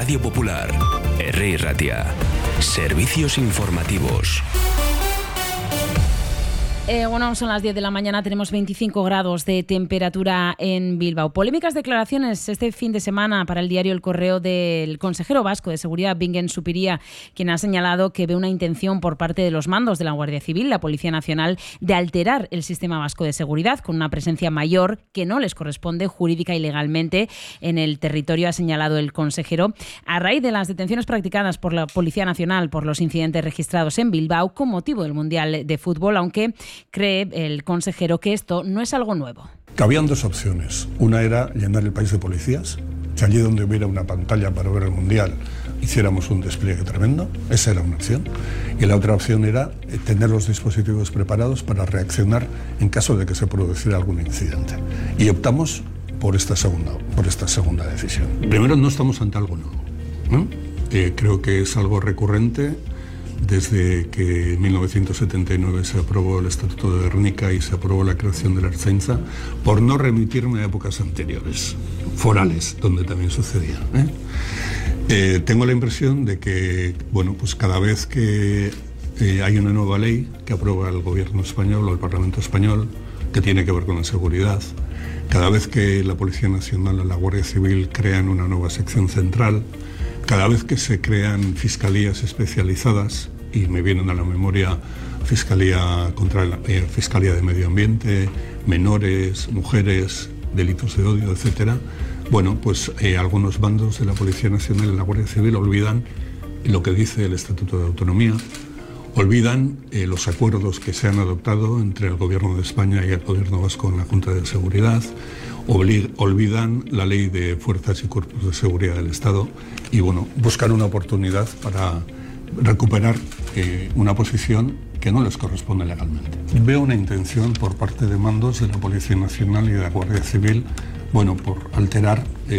Radio Popular, Herri Ratia. Servicios informativos. Bueno, son las 10 de la mañana, tenemos 25 grados de temperatura en Bilbao. Polémicas declaraciones este fin de semana para el diario El Correo del consejero vasco de Seguridad, Bingen Zupiria, quien ha señalado que ve una intención por parte de los mandos de la Guardia Civil, la Policía Nacional, de alterar el sistema vasco de seguridad con una presencia mayor que no les corresponde jurídica y legalmente en el territorio, ha señalado el consejero, a raíz de las detenciones practicadas por la Policía Nacional por los incidentes registrados en Bilbao con motivo del Mundial de Fútbol, aunque cree el consejero que esto no es algo nuevo. Habían dos opciones. Una era llenar el país de policías, que allí donde hubiera una pantalla para ver el Mundial hiciéramos un despliegue tremendo. Esa era una opción. Y la otra opción era tener los dispositivos preparados para reaccionar en caso de que se produciera algún incidente. Y optamos por esta segunda decisión. Primero, no estamos ante algo nuevo, ¿no? Creo que es algo recurrente. Desde que en 1979 se aprobó el Estatuto de Gernika y se aprobó la creación de la Ertzaintza, por no remitirme a épocas anteriores, forales, donde también sucedía. Tengo la impresión de que, pues cada vez que hay una nueva ley que aprueba el Gobierno español o el Parlamento español, que tiene que ver con la seguridad, cada vez que la Policía Nacional o la Guardia Civil crean una nueva sección central, cada vez que se crean fiscalías especializadas, y me vienen a la memoria Fiscalía de Medio Ambiente, menores, mujeres, delitos de odio, etcétera, algunos bandos de la Policía Nacional y la Guardia Civil olvidan lo que dice el Estatuto de Autonomía, olvidan los acuerdos que se han adoptado entre el Gobierno de España y el Gobierno vasco en la Junta de Seguridad, olvidan la Ley de Fuerzas y Cuerpos de Seguridad del Estado y buscan una oportunidad para recuperar una posición que no les corresponde legalmente. Veo una intención por parte de mandos de la Policía Nacional y de la Guardia Civil por alterar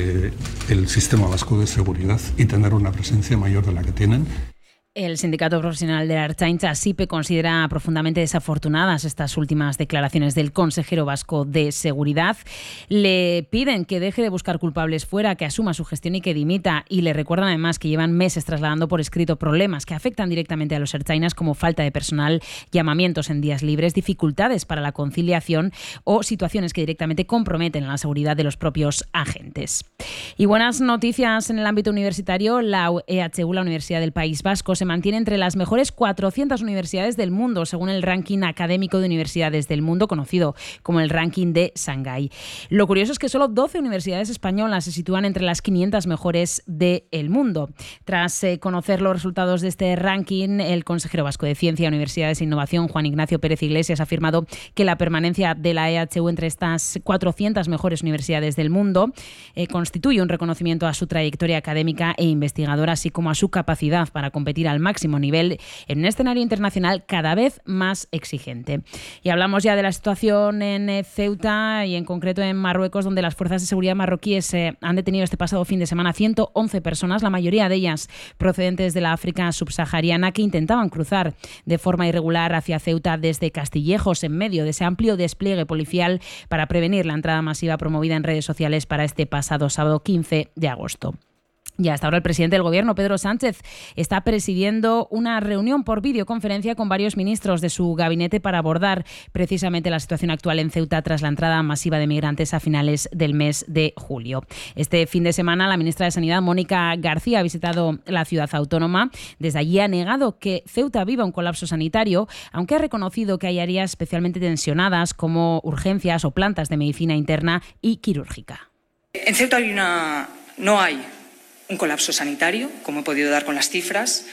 el sistema vasco de seguridad y tener una presencia mayor de la que tienen. El Sindicato Profesional de la Ertzaintza, SIPE, considera profundamente desafortunadas estas últimas declaraciones del consejero vasco de Seguridad. Le piden que deje de buscar culpables fuera, que asuma su gestión y que dimita. Y le recuerdan además que llevan meses trasladando por escrito problemas que afectan directamente a los ertzainas, como falta de personal, llamamientos en días libres, dificultades para la conciliación o situaciones que directamente comprometen la seguridad de los propios agentes. Y buenas noticias en el ámbito universitario. La EHU, la Universidad del País Vasco, se mantiene entre las mejores 400 universidades del mundo, según el ranking académico de universidades del mundo, conocido como el ranking de Shanghái. Lo curioso es que solo 12 universidades españolas se sitúan entre las 500 mejores del mundo. Tras conocer los resultados de este ranking, el consejero vasco de Ciencia, Universidades e Innovación, Juan Ignacio Pérez Iglesias, ha afirmado que la permanencia de la EHU entre estas 400 mejores universidades del mundo constituye un reconocimiento a su trayectoria académica e investigadora, así como a su capacidad para competir al máximo nivel en un escenario internacional cada vez más exigente. Y hablamos ya de la situación en Ceuta y en concreto en Marruecos, donde las fuerzas de seguridad marroquíes han detenido este pasado fin de semana 111 personas, la mayoría de ellas procedentes de la África subsahariana, que intentaban cruzar de forma irregular hacia Ceuta desde Castillejos, en medio de ese amplio despliegue policial para prevenir la entrada masiva promovida en redes sociales para este pasado sábado 15 de agosto. Y hasta ahora el presidente del Gobierno, Pedro Sánchez, está presidiendo una reunión por videoconferencia con varios ministros de su gabinete para abordar precisamente la situación actual en Ceuta tras la entrada masiva de migrantes a finales del mes de julio. Este fin de semana la ministra de Sanidad, Mónica García, ha visitado la ciudad autónoma. Desde allí ha negado que Ceuta viva un colapso sanitario, aunque ha reconocido que hay áreas especialmente tensionadas como urgencias o plantas de medicina interna y quirúrgica. En Ceuta no hay un colapso sanitario, como he podido dar con las cifras.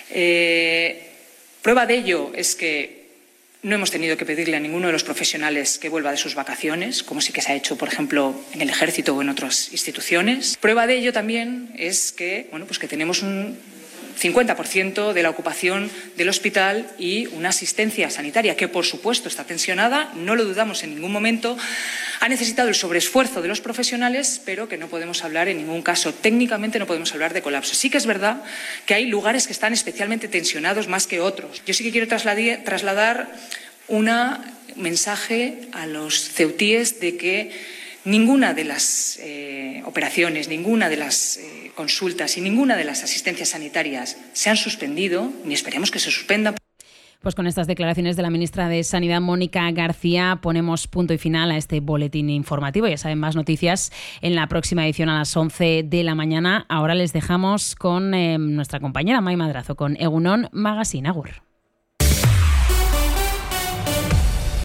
Prueba de ello es que no hemos tenido que pedirle a ninguno de los profesionales que vuelva de sus vacaciones, como sí que se ha hecho, por ejemplo, en el Ejército o en otras instituciones. Prueba de ello también es que, que tenemos un 50% de la ocupación del hospital y una asistencia sanitaria que, por supuesto, está tensionada, no lo dudamos en ningún momento, ha necesitado el sobreesfuerzo de los profesionales, pero que no podemos hablar en ningún caso, técnicamente no podemos hablar de colapso. Sí que es verdad que hay lugares que están especialmente tensionados más que otros. Yo sí que quiero trasladar un mensaje a los ceutíes de que ninguna de las operaciones, ninguna de las consultas y ninguna de las asistencias sanitarias se han suspendido, ni esperemos que se suspendan. Pues con estas declaraciones de la ministra de Sanidad, Mónica García, ponemos punto y final a este boletín informativo. Ya saben, más noticias en la próxima edición a las 11 de la mañana. Ahora les dejamos con nuestra compañera Mai Madrazo, con Egunon Magazine. Agur.